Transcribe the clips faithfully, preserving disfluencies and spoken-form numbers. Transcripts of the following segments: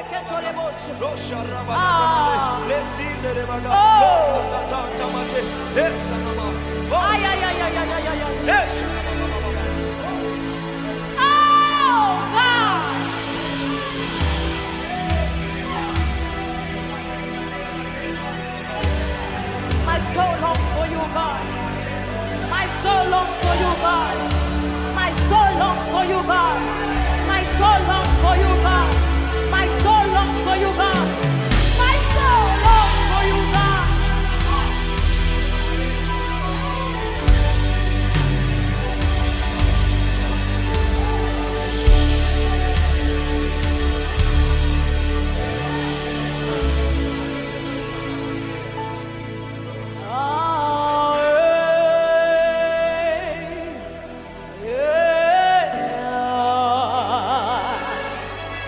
Rosha Ah. Rabatamale, Lesile Rebaga, Oh. Lord Tamate, Esanama, Ay, ay, ay, ay, ay, ay, ay, ay. Eshanama. Oh, God. My soul longs for you, God. My soul longs for you, God. My soul longs for you, God. My soul longs for you, God. My soul longs for you, God. My soul longs for you, God. Oh, yeah, yeah.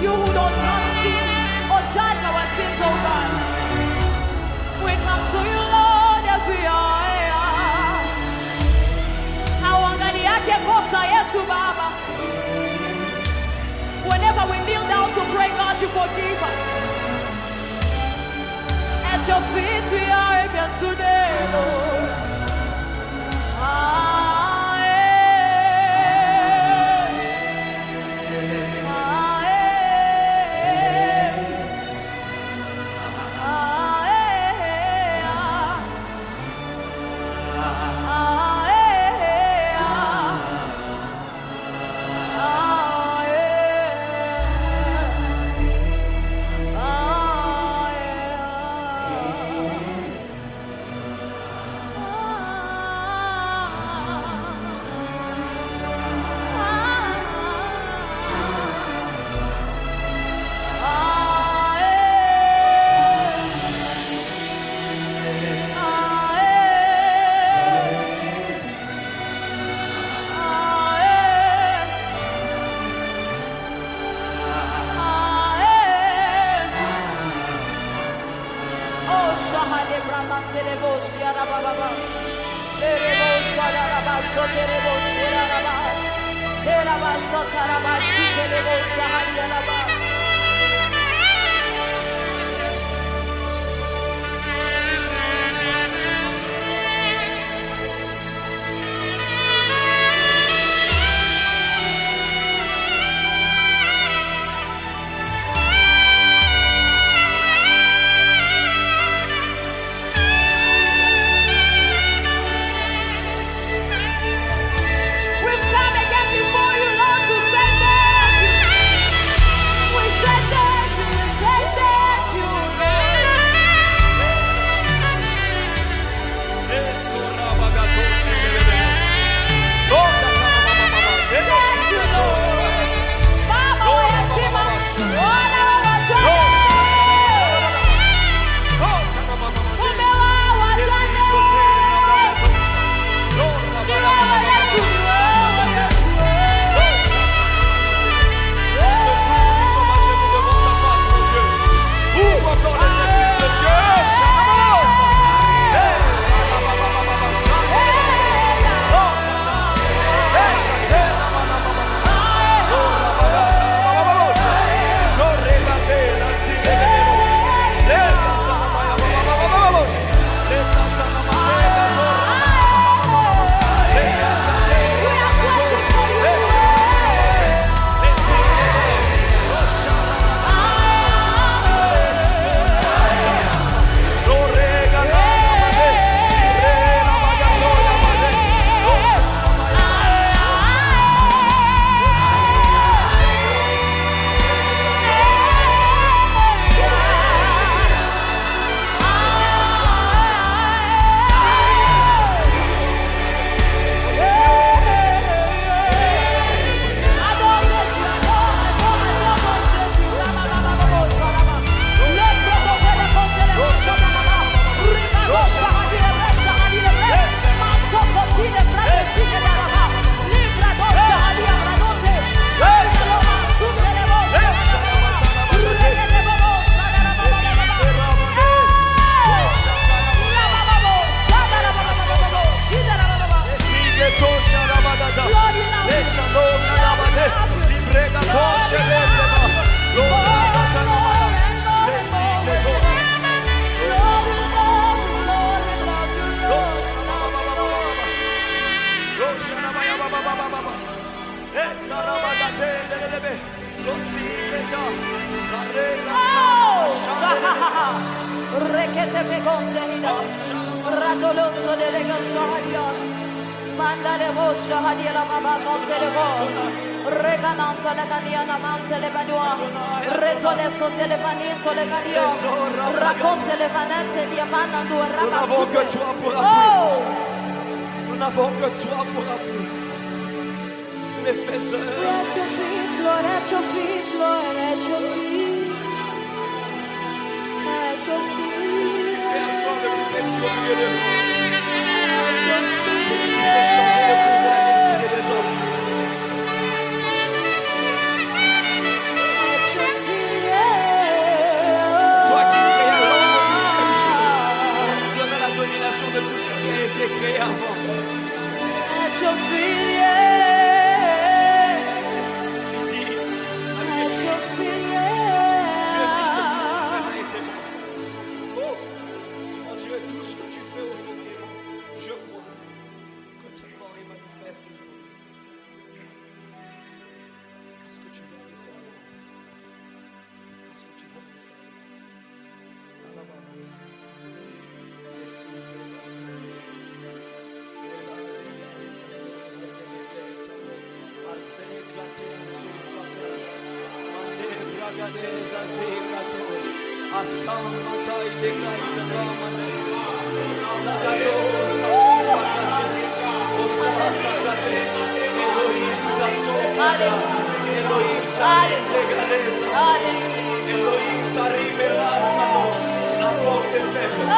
you who don't not sin or judge our sins, oh God. We come to you, Lord, as we are. Hauangaliake kosa yetu Baba. Whenever we kneel down to pray, God, you forgive us. At your feet we are again today, Lord. Ah, eh. Ah, eh. Ah, eh. Ah, eh. Ah, At your legadeza zikato. Astamatai de gaita ramane. Alagado sasipakate. Osasakate. Elohim tasofada. Elohim tarim legadeza. Elohim tarim elazalo. La force des faibles.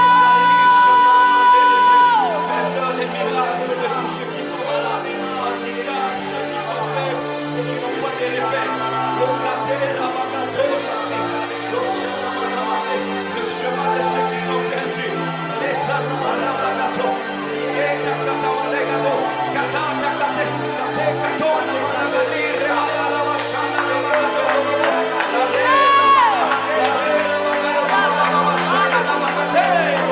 Fais les miracles de tous ceux qui sont malades, handicaps, ceux qui sont faibles, ceux qui n'ont pas de repères. Le chemin de ceux qui sont perdus. Les Sanarabagato. Et Takata Legato. Kata Takate. Kate Katona Managali. Remaya Lavashana Lavagato. La Rera. La Rera Lavashana Lavagate.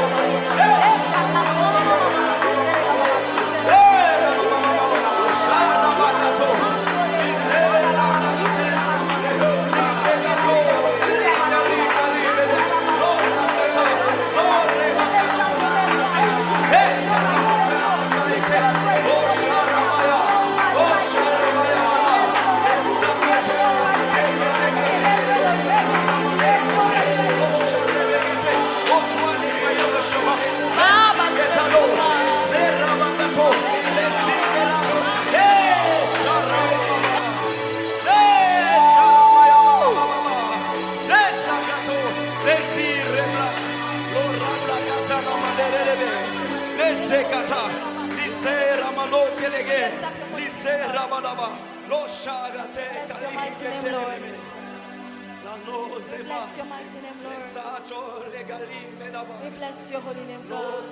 Bless your mighty name, Lord. We bless your mighty name, Lord. We bless your holy name, God.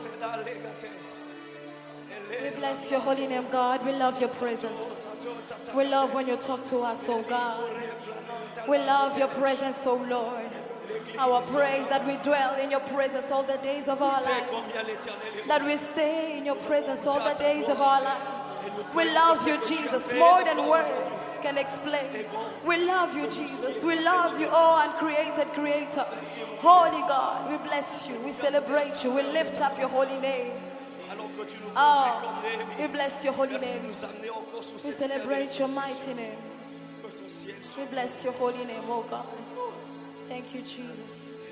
We bless your holy name, God. We love your presence. We love when you talk to us, oh God. We love your presence, oh Lord. Our praise that we dwell in your presence all the days of our lives. That we stay in your presence all the days of our lives. We love you, Jesus, more than words can explain. We love you, Jesus. We love you, oh uncreated Creator. Holy God, we bless you. We celebrate you. We lift up your holy name. Oh, we bless your holy name. We celebrate your mighty name. We bless your holy name, oh God. Thank you, Jesus.